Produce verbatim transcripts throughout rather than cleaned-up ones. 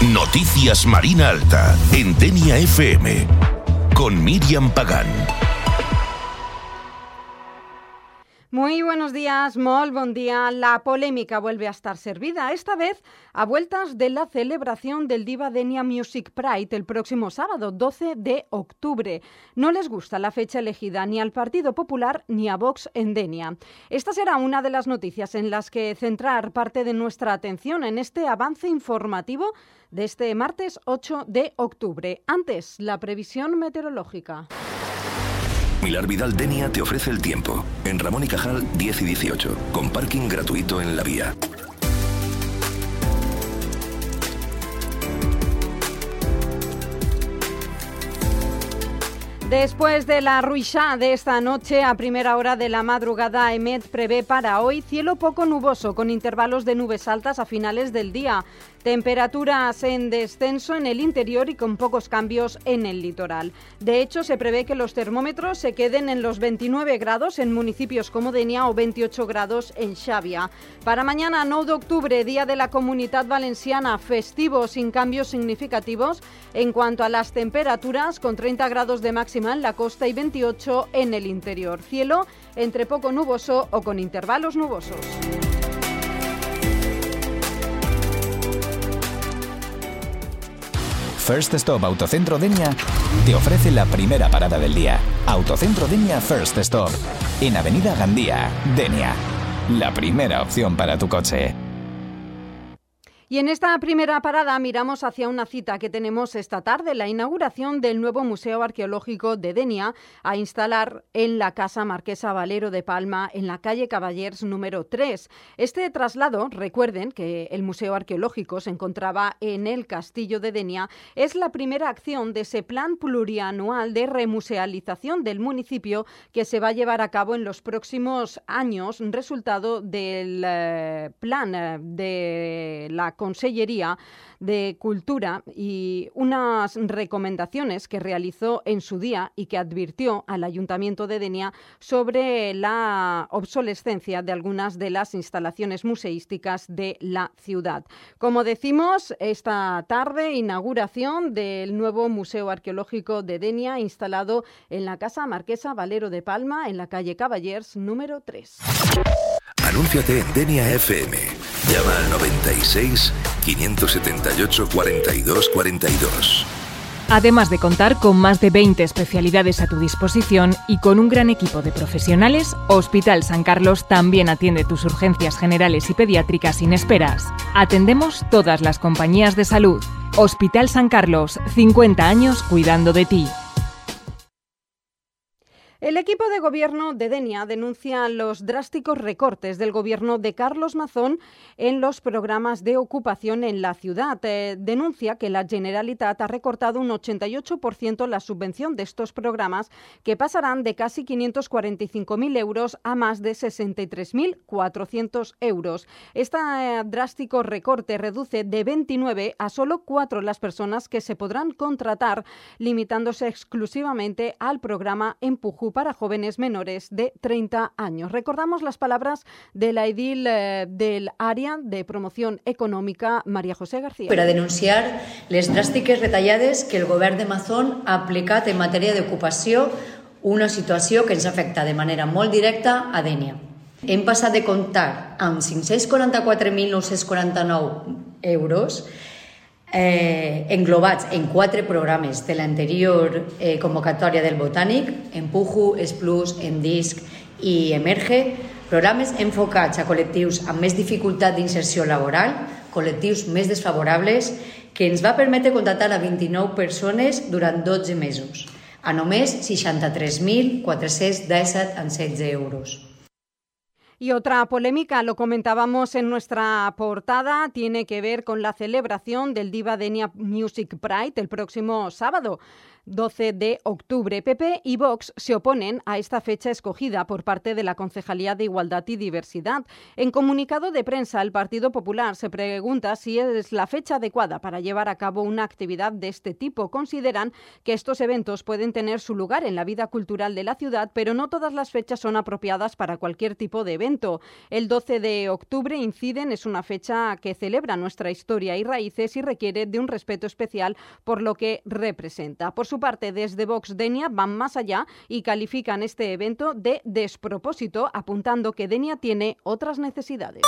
Noticias Marina Alta, en Denia F M, con Miriam Pagán. Muy buenos días, molt bon día. La polémica vuelve a estar servida, esta vez a vueltas de la celebración del Diva Denia Music Pride el próximo sábado, doce de octubre. No les gusta la fecha elegida ni al Partido Popular ni a Vox en Denia. Esta será una de las noticias en las que centrar parte de nuestra atención en este avance informativo de este martes ocho de octubre. Antes, la previsión meteorológica. Milar Vidal Denia te ofrece el tiempo. En Ramón y Cajal diez y dieciocho, con parking gratuito en la vía. Después de la ruixá de esta noche, a primera hora de la madrugada, EMET prevé para hoy cielo poco nuboso, con intervalos de nubes altas a finales del día. Temperaturas en descenso en el interior y con pocos cambios en el litoral. De hecho, se prevé que los termómetros se queden en los veintinueve grados en municipios como Denia o veintiocho grados en Xàbia. Para mañana, nueve de octubre, Día de la Comunitat Valenciana, festivo sin cambios significativos en cuanto a las temperaturas, con treinta grados de máxima en la costa y veintiocho en el interior. Cielo entre poco nuboso o con intervalos nubosos. First Stop Autocentro Denia te ofrece la primera parada del día. Autocentro Denia First Stop, en Avenida Gandía, Denia. La primera opción para tu coche. Y en esta primera parada miramos hacia una cita que tenemos esta tarde, la inauguración del nuevo Museo Arqueológico de Denia, a instalar en la Casa Marquesa Valero de Palma, en la calle Cavallers número tres. Este traslado, recuerden que el Museo Arqueológico se encontraba en el Castillo de Denia, es la primera acción de ese plan plurianual de remusealización del municipio que se va a llevar a cabo en los próximos años, resultado del eh, plan eh, de la Consellería de Cultura y unas recomendaciones que realizó en su día y que advirtió al Ayuntamiento de Denia sobre la obsolescencia de algunas de las instalaciones museísticas de la ciudad. Como decimos, esta tarde, inauguración del nuevo Museo Arqueológico de Denia, instalado en la Casa Marquesa Valero de Palma, en la calle Cavallers número tres. Anúnciate en Denia F M. Llama al noventa y seis, quinientos setenta y ocho, cuarenta y dos cuarenta y dos. Además de contar con más de veinte especialidades a tu disposición y con un gran equipo de profesionales, Hospital San Carlos también atiende tus urgencias generales y pediátricas sin esperas. Atendemos todas las compañías de salud. Hospital San Carlos, cincuenta años cuidando de ti. El equipo de gobierno de Denia denuncia los drásticos recortes del gobierno de Carlos Mazón en los programas de ocupación en la ciudad. Eh, denuncia que la Generalitat ha recortado un ochenta y ocho por ciento la subvención de estos programas, que pasarán de casi quinientos cuarenta y cinco mil euros a más de sesenta y tres mil cuatrocientos euros. Este eh, drástico recorte reduce de veintinueve a solo cuatro las personas que se podrán contratar, limitándose exclusivamente al programa Empujú para jóvenes menores de treinta años. Recordamos las palabras de la edil eh, del Àrea de Promoción Econòmica, Maria José García. Per a denunciar les dràstiques retallades que el govern de Mazón ha aplicat en matèria d'ocupació, una situació que ens afecta de manera molt directa a Denia. Hem passat de comptar amb cinc-cents quaranta-quatre mil nou-cents quaranta-nou euros Eh, englobats en quatre programes de l'anterior eh, convocatòria del Botànic, Empuju, Esplus, Endisc i Emerge, programes enfocats a col·lectius amb més dificultat d'inserció laboral, col·lectius més desfavorables, que ens va permetre contractar a vint-i-nou persones durant dotze mesos, a només seixanta-tres mil quatre-cents disset coma setze euros. Y otra polémica, lo comentábamos en nuestra portada, tiene que ver con la celebración del Diva Denia Music Pride el próximo sábado. doce de octubre. P P y Vox se oponen a esta fecha escogida por parte de la Concejalía de Igualdad y Diversidad. En comunicado de prensa, el Partido Popular se pregunta si es la fecha adecuada para llevar a cabo una actividad de este tipo. Consideran que estos eventos pueden tener su lugar en la vida cultural de la ciudad, pero no todas las fechas son apropiadas para cualquier tipo de evento. El doce de octubre, inciden, es una fecha que celebra nuestra historia y raíces y requiere de un respeto especial por lo que representa. Por su parte, desde Vox Denia van más allá y califican este evento de despropósito, apuntando que Denia tiene otras necesidades.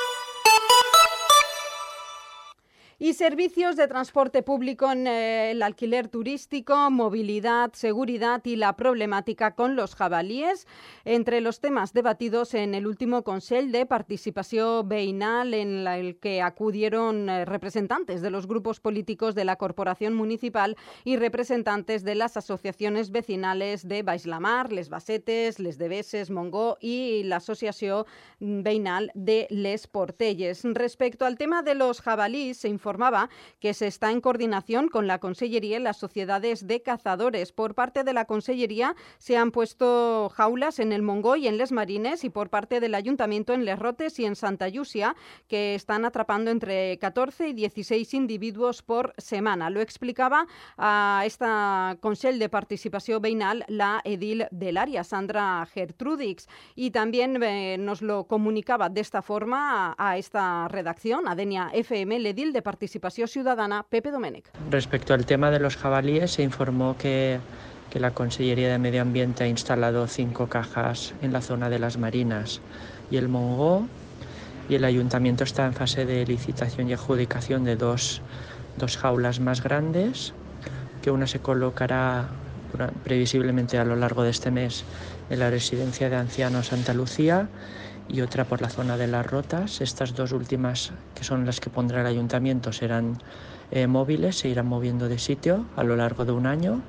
Y servicios de transporte público en eh, el alquiler turístico, movilidad, seguridad y la problemática con los jabalíes, entre los temas debatidos en el último Consell de Participació Veïnal, en la, el que acudieron eh, representantes de los grupos políticos de la Corporación Municipal y representantes de las asociaciones vecinales de Baix la Mar, Les Basetes, Les Deveses, Montgó y la Asociació Veïnal de Les Portelles. Respecto al tema de los jabalíes, se informó informaba que se está en coordinación con la Consellería y las sociedades de cazadores. Por parte de la Consellería se han puesto jaulas en el Montgó y en Les Marines, y por parte del Ayuntamiento en Les Rotes y en Santa Llúcia, que están atrapando entre catorce y dieciséis individuos por semana. Lo explicaba a esta Consell de Participació Veïnal la edil del área, Sandra Gertrudix, y también eh, nos lo comunicaba de esta forma a, a esta redacción, a Denia F M, el edil de Participació Ciudadana, Pepe Domènech. Respecto al tema de los jabalíes, se informó que, que la Consellería de Medio Ambiente ha instalado cinco cajas en la zona de las Marinas y el Montgó, y el Ayuntamiento está en fase de licitación y adjudicación de dos, dos jaulas más grandes, que una se colocará previsiblemente a lo largo de este mes en la residencia de ancianos Santa Lucía y otra por la zona de Las Rotas. Estas dos últimas, que son las que pondrá el ayuntamiento, serán eh, móviles, se irán moviendo de sitio a lo largo de un año.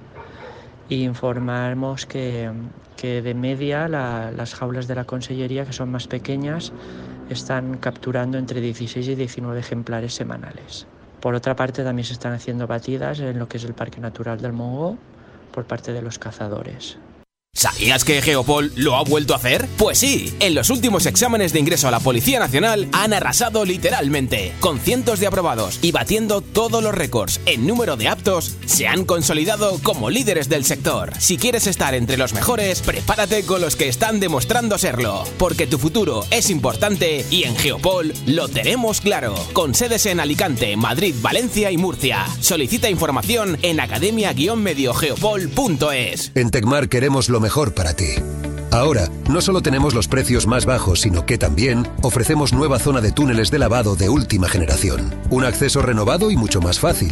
Y informamos que, que de media la, las jaulas de la Consellería, que son más pequeñas, están capturando entre dieciséis y diecinueve ejemplares semanales. Por otra parte, también se están haciendo batidas en lo que es el Parque Natural del Montgó por parte de los cazadores. ¿Sabías que Geopol lo ha vuelto a hacer? Pues sí, en los últimos exámenes de ingreso a la Policía Nacional han arrasado literalmente, con cientos de aprobados y batiendo todos los récords en número de aptos, se han consolidado como líderes del sector. Si quieres estar entre los mejores, prepárate con los que están demostrando serlo, porque tu futuro es importante y en Geopol lo tenemos claro, con sedes en Alicante, Madrid, Valencia y Murcia. Solicita información en academia guion medio geopol punto es. En Tecmar queremos lo mejor para ti. Ahora, no solo tenemos los precios más bajos, sino que también ofrecemos nueva zona de túneles de lavado de última generación. Un acceso renovado y mucho más fácil.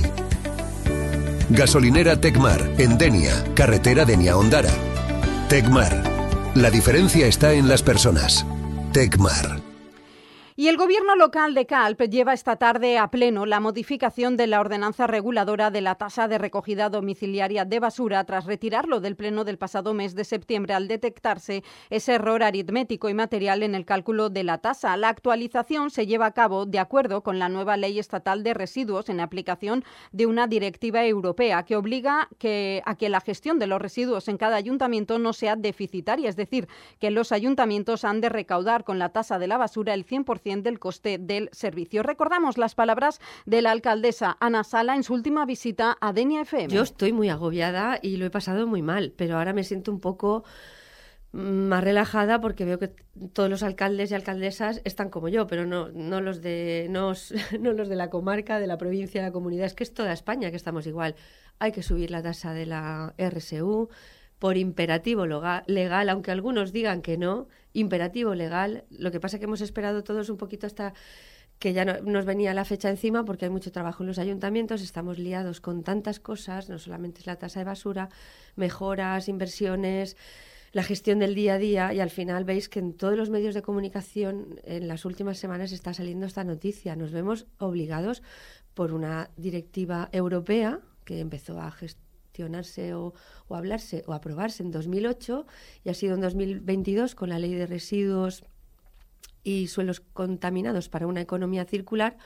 Gasolinera Tecmar, en Denia, carretera Denia-Ondara. Tecmar. La diferencia está en las personas. Tecmar. Y el Gobierno local de Calp lleva esta tarde a pleno la modificación de la ordenanza reguladora de la tasa de recogida domiciliaria de basura tras retirarlo del pleno del pasado mes de septiembre al detectarse ese error aritmético y material en el cálculo de la tasa. La actualización se lleva a cabo de acuerdo con la nueva Ley Estatal de Residuos en aplicación de una directiva europea que obliga que, a que la gestión de los residuos en cada ayuntamiento no sea deficitaria, es decir, que los ayuntamientos han de recaudar con la tasa de la basura el cien por ciento del coste del servicio. Recordamos las palabras de la alcaldesa Ana Sala en su última visita a Denia F M. Yo estoy muy agobiada y lo he pasado muy mal, pero ahora me siento un poco más relajada porque veo que todos los alcaldes y alcaldesas están como yo, pero no, no, los de, no, no los de la comarca, de la provincia, de la comunidad. Es que es toda España que estamos igual. Hay que subir la tasa de la R S U por imperativo legal, aunque algunos digan que no, imperativo legal. Lo que pasa es que hemos esperado todos un poquito hasta que ya no, nos venía la fecha encima, porque hay mucho trabajo en los ayuntamientos, estamos liados con tantas cosas, no solamente es la tasa de basura, mejoras, inversiones, la gestión del día a día, y al final veis que en todos los medios de comunicación en las últimas semanas está saliendo esta noticia. Nos vemos obligados por una directiva europea que empezó a gestionar O, o hablarse o aprobarse en dos mil ocho y ha sido en dos mil veintidós con la Ley de Residuos y Suelos Contaminados para una Economía Circular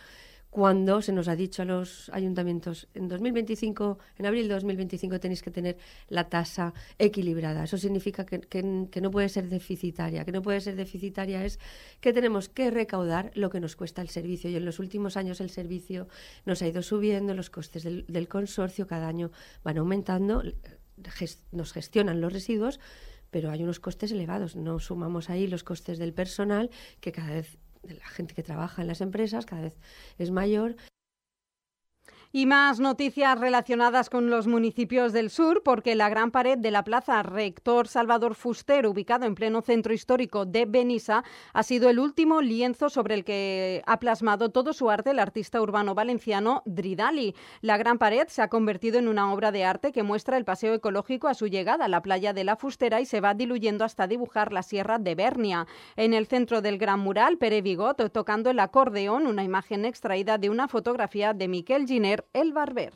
cuando se nos ha dicho a los ayuntamientos en dos mil veinticinco, en abril de dos mil veinticinco tenéis que tener la tasa equilibrada. Eso significa que, que, que no puede ser deficitaria. Que no puede ser deficitaria es que tenemos que recaudar lo que nos cuesta el servicio. Y en los últimos años el servicio nos ha ido subiendo, los costes del, del consorcio cada año van aumentando, gest, nos gestionan los residuos, pero hay unos costes elevados. No sumamos ahí los costes del personal, que cada vez de la gente que trabaja en las empresas cada vez es mayor. Y más noticias relacionadas con los municipios del sur, porque la gran pared de la Plaza Rector Salvador Fuster, ubicado en pleno centro histórico de Benissa, ha sido el último lienzo sobre el que ha plasmado todo su arte el artista urbano valenciano Dridali. La gran pared se ha convertido en una obra de arte que muestra el paseo ecológico a su llegada a la playa de la Fustera y se va diluyendo hasta dibujar la sierra de Bernia. En el centro del gran mural, Pere Vigot tocando el acordeón, una imagen extraída de una fotografía de Miquel Giner, el barber.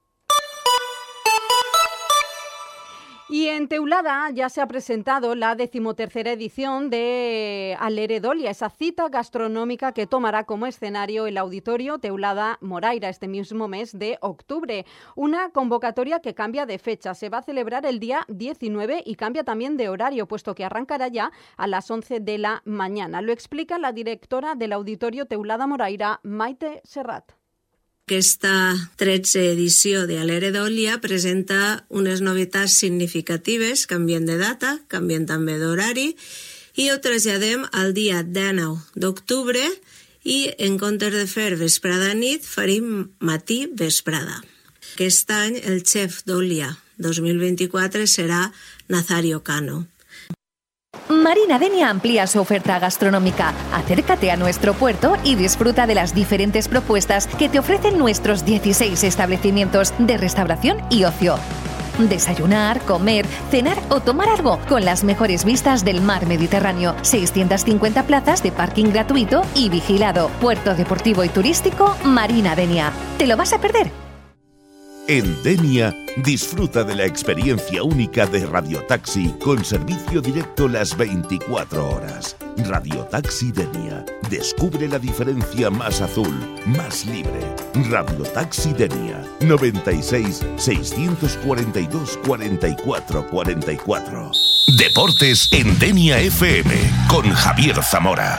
Y en Teulada ya se ha presentado la decimotercera edición de Aleredolia, esa cita gastronómica que tomará como escenario el Auditorio Teulada Moraira este mismo mes de octubre. Una convocatoria que cambia de fecha. Se va a celebrar el día diecinueve y cambia también de horario, puesto que arrancará ya a las once de la mañana. Lo explica la directora del Auditorio Teulada Moraira, Maite Serrat. Aquesta tretzena edició de Aleredolia presenta unes novetats significatives, canvien de data, canvien també d'horari, i ho traslladem al dia dinou d'octubre i en comptes de fer vesprada nit farem matí-vesprada. Aquest any el xef d'Olia dos mil vint-i-quatre serà Nazario Cano. Marina Denia amplía su oferta gastronómica. Acércate a nuestro puerto y disfruta de las diferentes propuestas que te ofrecen nuestros dieciséis establecimientos de restauración y ocio. Desayunar, comer, cenar o tomar algo con las mejores vistas del mar Mediterráneo. seiscientas cincuenta plazas de parking gratuito y vigilado. Puerto deportivo y turístico Marina Denia. ¿Te lo vas a perder? En Denia, disfruta de la experiencia única de Radiotaxi con servicio directo las veinticuatro horas. Radiotaxi Denia. Descubre la diferencia más azul, más libre. Radiotaxi Denia. noventa y seis, seiscientos cuarenta y dos, cuarenta y cuatro cuarenta y cuatro. Deportes en Denia F M con Javier Zamora.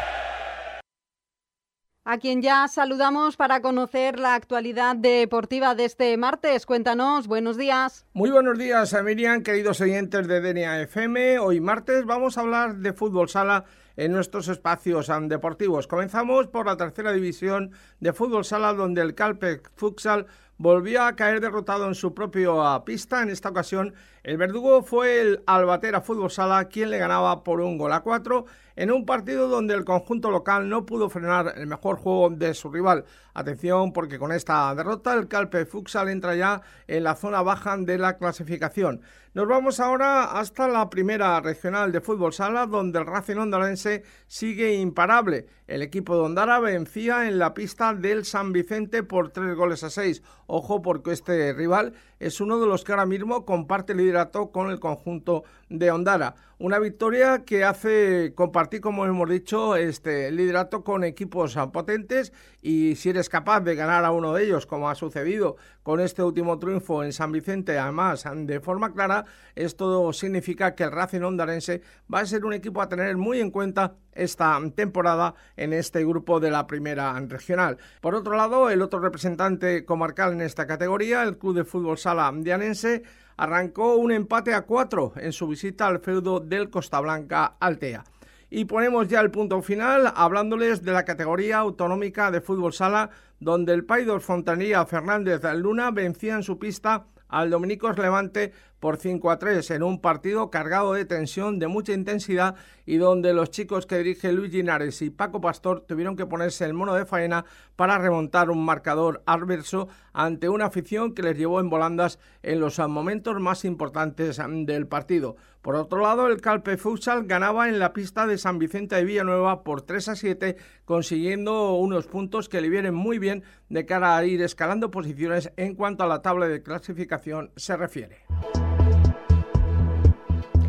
A quien ya saludamos para conocer la actualidad deportiva de este martes. Cuéntanos, buenos días. Muy buenos días, Miriam, queridos oyentes de Denia F M. Hoy martes vamos a hablar de fútbol sala en nuestros espacios deportivos. Comenzamos por la tercera división de fútbol sala, donde el Calpe Futsal volvió a caer derrotado en su propia pista. En esta ocasión, el verdugo fue el Albatera Fútbol Sala quien le ganaba por un gol a cuatro en un partido donde el conjunto local no pudo frenar el mejor juego de su rival. Atención, porque con esta derrota el Calpe Futsal entra ya en la zona baja de la clasificación. Nos vamos ahora hasta la primera regional de fútbol sala, donde el Racing Ondarense sigue imparable. El equipo de Ondara vencía en la pista del San Vicente por tres goles a seis. Ojo, porque este rival es uno de los que ahora mismo comparte liderato con el conjunto de Ondara. Una victoria que hace compartir, como hemos dicho, este liderato con equipos potentes, y si eres capaz de ganar a uno de ellos, como ha sucedido con este último triunfo en San Vicente, además de forma clara, esto significa que el Racing Ondarense va a ser un equipo a tener muy en cuenta esta temporada en este grupo de la primera regional. Por otro lado, el otro representante comarcal en esta categoría, el Club de Fútbol Sala Dianense, arrancó un empate a cuatro en su visita al feudo del Costa Blanca Altea. Y ponemos ya el punto final hablándoles de la categoría autonómica de fútbol sala, donde el Paidor Fontanilla Fernández Luna vencía en su pista al Dominicos Levante por cinco a tres en un partido cargado de tensión, de mucha intensidad, y donde los chicos que dirige Luis Linares y Paco Pastor tuvieron que ponerse el mono de faena para remontar un marcador adverso ante una afición que les llevó en volandas en los momentos más importantes del partido. Por otro lado, el Calpe Futsal ganaba en la pista de San Vicente de Villanueva por tres a siete, consiguiendo unos puntos que le vienen muy bien de cara a ir escalando posiciones en cuanto a la tabla de clasificación se refiere.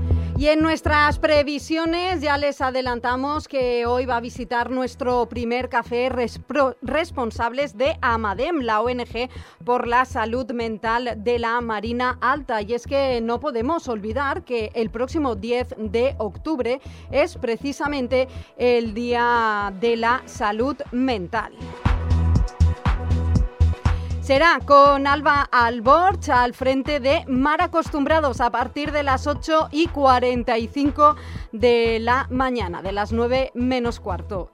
Y en nuestras previsiones ya les adelantamos que hoy va a visitar nuestro primer café respro- responsables de Amadem, la O N G por la salud mental de la Marina Alta. Y es que no podemos olvidar que el próximo diez de octubre es precisamente el Día de la Salud Mental. Será con Alba Alborch al frente de Mar Acostumbrados a partir de las ocho y cuarenta y cinco de la mañana, de las nueve menos cuarto.